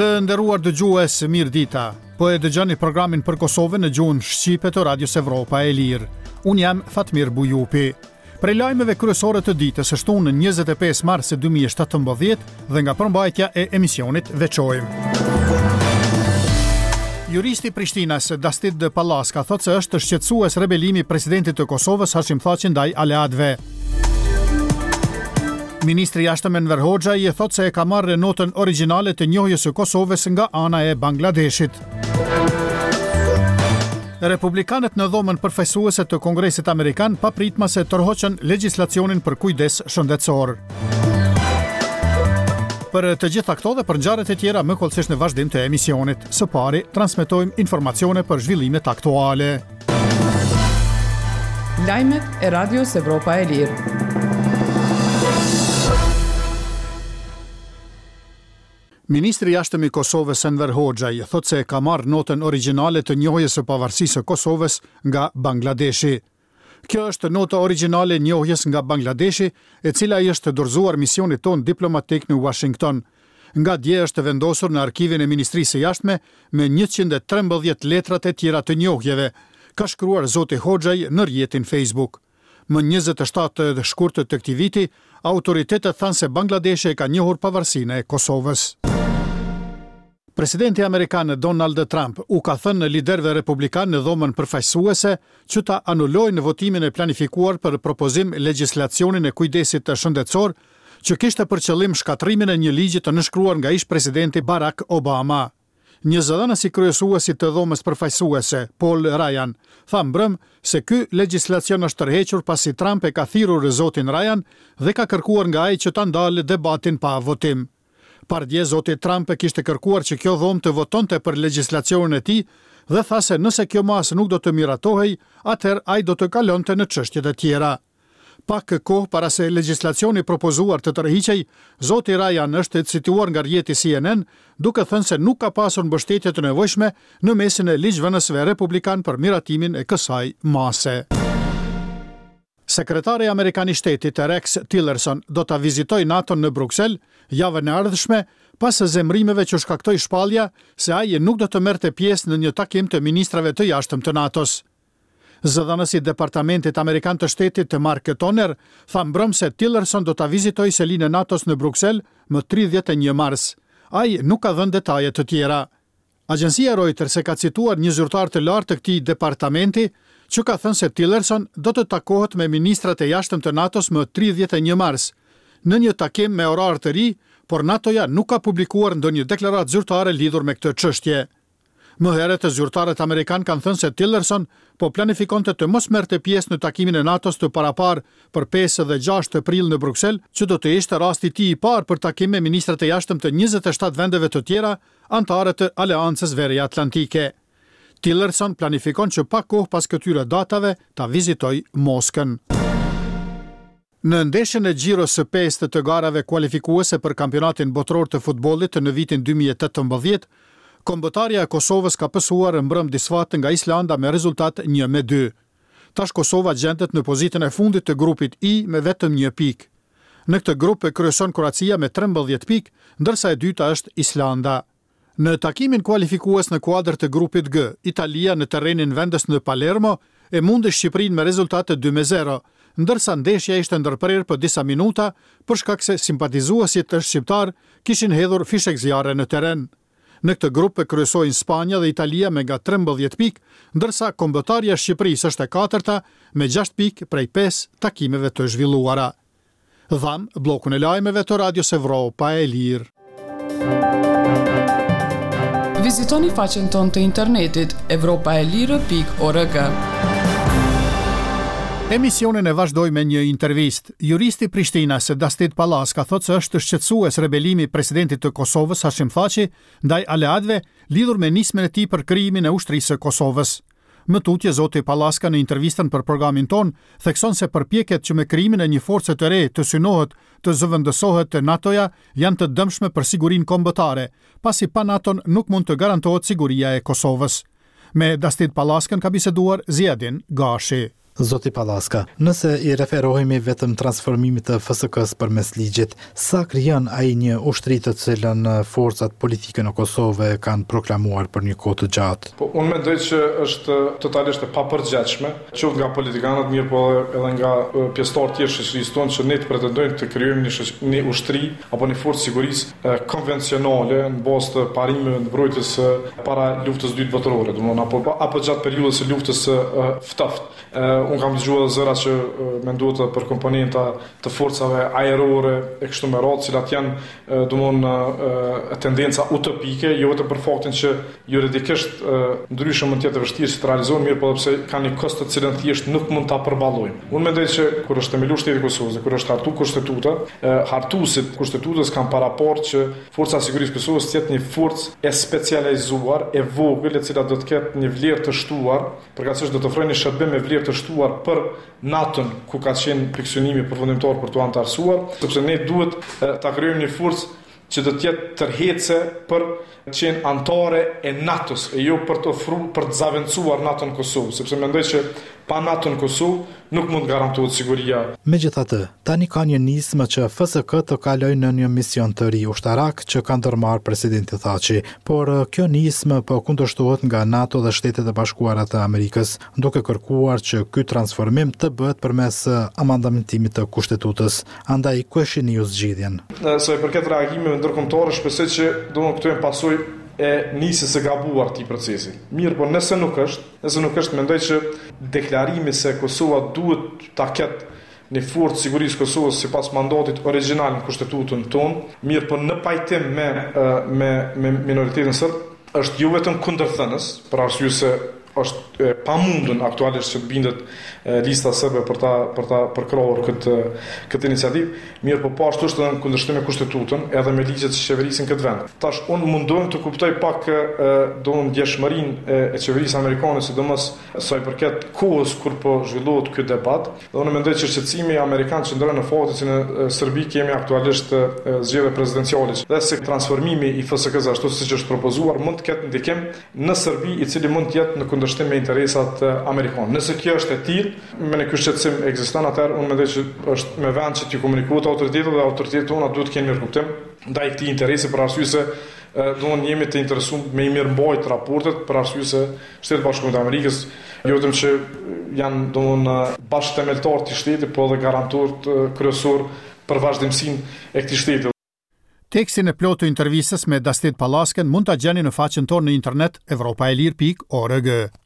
Të nderuar dëgjues, mirë dita. Po e dëgjoni programin për Kosovën në gjuhën shqipe të Radios Evropa e Lirë. Unë jam Fatmir Bujupi. Prej lajmeve kryesore të ditës është unë në 25 mars 2017 dhe nga përmbajtja e emisionit veçojmë. Juristi Prishtinas Dastit Palaska thotë se është shqetësues rebelimi presidentit të Kosovës Hashim Thaçi ndaj aleatëve. Ministri i Jashtëm Enver Hoxha i thotë se e ka marrë notën origjinale të njohjes së Kosovës nga ana e Bangladeshit. Republikanët në dhomën përfaqësuese të Kongresit Amerikan papritmase tërhoqën legjislacionin për kujdes shëndetësor. Për të gjitha këto dhe për ngjarjet e tjera më kollësisht në vazhdim të emisionit. Së pari transmetojmë informacione për zhvillimet aktuale. Lajmet e Radios Evropa e Lirë. Ministri i Jashtëm i Kosovës Enver Hoxha i thotë se ka marrë notën origjinale të njohjes së pavarësisë së Kosovës nga Bangladeshi. Kjo është nota origjinale e njohjes nga Bangladeshi, e cila i është dorëzuar misionit ton diplomatik në Washington. Nga dje është vendosur në arkivin e Ministrisë së Jashtme me 113 letrat e tjera të njohjeve, ka shkruar zoti Hoxhaj në rrjetin Facebook. Më 27 shkurtë të këtij viti, autoritetet thanë se Bangladeshi e ka njohur pavarësinë e Kosovës. Presidenti Amerikan Donald Trump u ka thënë liderëve republikan në dhomën përfaqësuese që ta anulojnë votimin e planifikuar për propozim legjislacionin e kujdesit të shëndetësor, që kishte për qëllim shkatrimin e një ligji të nënshkruar nga ish presidenti Barack Obama. Një zëdhënës i kryesuesit të dhomës përfaqësuese, Paul Ryan, tha mbrëm se ky legjislacion është tërhequr pasi Trump e ka thirrur zotin Ryan dhe ka kërkuar nga ai që ta ndalë debatin pa votim. Pardje zoti Trump e kishte kërkuar që kjo dhomë të votonte për legjislacionin e tij dhe tha se nëse kjo masë nuk do të miratohej, atëherë ai do të kalonte në çështjet e tjera. Pak kohë para se legjislacioni propozuar të tërhiqej, zoti Ryan është cituar nga rrjeti CNN, duke thënë se nuk ka pasur mbështetje të nevojshme në mesin e ligjvënësve republikan për miratimin e kësaj mase. Sekretari Amerikan i Shtetit Rex Tillerson do ta vizitojë NATO në Bruksel javën e ardhshme pas zemrimeve që shkaktoi shpallja se ai nuk do të merrte pjesë në një takim të ministrave të jashtëm të NATO-s. Zëdhënësi i Departamentit Amerikan të Shtetit Mark Toner tha mbrëm se Tillerson do ta vizitojë selinë e NATO-s në Bruksel më 31 mars. Ai nuk ka dhënë detaje të tjera. Agjencia Reuters e ka cituar një zyrtar të lartë të këtij departamenti që ka thënë se Tillerson do të takohet me ministrat e jashtëm të NATO-s më 31 mars, në një takim me orar të ri, por NATO-ja nuk ka publikuar ndonjë deklaratë zyrtare lidhur me këtë çështje. Më herët zyrtarët amerikan kanë thënë se Tillerson po planifikonte të mos merrte pjesë në takimin e NATO-s të parapar për 5 dhe 6 prill në Bruksel, që do të ishte rasti i tij i parë për takim me ministrat e jashtëm të 27 vendeve të tjera anëtare të Aleancës Veriatlantike. Tillerson planifikon që pa kohë pas këtyre datave ta vizitojë Moskën. Në ndeshjen e Giros së 5 të garave kualifikuese për kampionatin botror të futbollit në vitin 2018, kombëtarja e Kosovës ka pësuar mbrëm disfat nga Islanda me rezultat 1-2. Tash Kosova gjendet në pozitën e fundit të grupit I me vetëm 1 pikë. Në këtë grup kryeson Kroacia me 13 pikë, ndërsa e dyta është Islanda. Në takimin kualifikues në kuadër të grupit G, Italia në terrenin vendes në Palermo e mundi Shqipërinë me rezultate 2-0, ndërsa ndeshja ishte ndërprer për disa minuta për shkak se simpatizuesit të shqiptar kishin hedhur fishek zjarre në terren. Në këtë grup kryesojnë Spanja dhe Italia me nga 13 pikë, ndërsa kombëtarja e Shqipërisë është e katërta me 6 pikë prej 5 takimeve të zhvilluara. Dham bllokun e lajmeve të Radios Evropa e Lirë. Vizitoni faqen tonë të internetit evropaelire.org. Emisionin e vazhdoj me një intervistë. Juristi Prishtinas Dastit Palaska thotë se është shqetësues rebelimi presidentit të Kosovës Hashim Thaçi ndaj aleatëve lidhur me nismën e tij për krijimin e ushtrisë së Kosovës. Më tutje zoti Palaska në intervistën për programin ton thekson se përpjekjet që me krijimin e një force të re të synohet të zëvendësohet të NATO-ja janë të dëmshme për sigurinë kombëtare, pasi pa NATO-n nuk mund të garantohet siguria e Kosovës. Me Dastit Palaskan ka biseduar Ziadin Gashi. Zoti Pallaska, nëse I referohemi vetëm transformimit të FSK-s përmes ligjit, sa krijon ai një ushtri të cilën forcat politike në Kosovë kanë proklamuar për një kohë të gjatë? Po unë mendoj që është totalisht e papërgjithshme, qoftë nga politikanët mirë, po edhe nga pjesëtarë tjerë shoqërisë tonë që ne të pretendojmë të krijojmë një ushtri apo një forcë sigurisë konvencionale në bazë të parimeve të mbrojtjes para luftës së dytë botërore, domthonë apo gjatë periudhës së luftës së ftoftë. Unë kam dëgjuar zëra që menduat për komponenta të forcave ajrore e kështu me radhë, cilat janë domthonë tendenca utopike, jo vetëm për faktin që juridikisht ndryshëm mund të jetë vështirë që të realizohen, mirë po pse kanë një kost të cilën thjesht nuk mund ta përballojmë. Unë mendoj që kur është themeluar shteti I Kosovës, kur është hartuar kushtetuta, hartuesit kushtetutës kanë paraportë që Forca e Sigurisë së Kosovës të jetë një forcë e specializuar, e vogël, e cila do të ketë një vlerë të shtuar, përkatësisht do të ofrojë një shërbim me vlerë të shtuar për NATO-n, ku ka qenë fiksionimi përfundimtar për të antarësuar, sepse ne duhet ta krijojmë një forcë që do të jetë tërheqëse për të qenë antare e NATO-s, e jo për të ofruar, për të zaventuar NATO në Kosovë, sepse mendoj që pa NATO në Kosovë nuk mund garantohet siguria. Megjithatë, tani ka një nismë që FSK të kalojë në një mision të ri ushtarak që ka ndërmarrë presidenti Thaçi, por kjo nismë po kundërshtohet nga NATO dhe Shtetet e Bashkuara të Amerikës, duke kërkuar që ky transformim të bëhet përmes amandamentimit të kushtetutës. Andaj ku e shihni ju zgjidhjen? Sa I përket reagimeve ndërkombëtare, shpresoj që domosdoshmë këto janë pasojë e nisjes së gabuar këtij procesi. Mirë, por nëse nuk është, mendoj që deklarimi se Kosova duhet ta ketë një forcë sigurisë Kosovës sipas mandatit origjinal në kushtetutën tonë, mirë, por në pajtim me minoritetin serb, është jo vetëm kundërthënës, për arsye se është pamundur aktualisht që të bindet lista serbe për ta përkrahur këtë iniciativë, mirë po ashtu është në kundërshtim me kushtetutën, edhe me ligjet që qeverisin këtë vend. Tash unë mundohem të kuptoj pak ndjeshmërinë e qeverisë amerikane, sidomos sa I përket kohës kur po zhvillohet ky debat. Dhe unë mendoj që shqetësimi amerikan qëndron në faktin se në Serbi kemi aktualisht zgjedhje prezidenciale dhe se transformimi I FSK-s ashtu siç është propozuar mund të ketë ndikim në Serbi, I cili mund të jetë në kundërshtim me interesat amerikane. Nëse kjo është e tillë, me në ky shqetësim ekziston, atëherë unë mendoj që është me vend që t'i komunikohet autoritetet dhe autoritetet tona duhet të kenë mirë kuptim ndaj këtij interesi, për arsye se domun jemi të interesuar me I mirëmbajtje raportet, për arsye se Shtetet e Bashkuara të Amerikës jo vetëm që janë domun bashkëthemeltar të shtetit, po edhe garantor kryesor për vazhdimsinë e këtij shteti. Tekstin e plotë të intervistës me Dastit Pallasken mund ta gjeni në faqen tonë në internet evropaelir.org.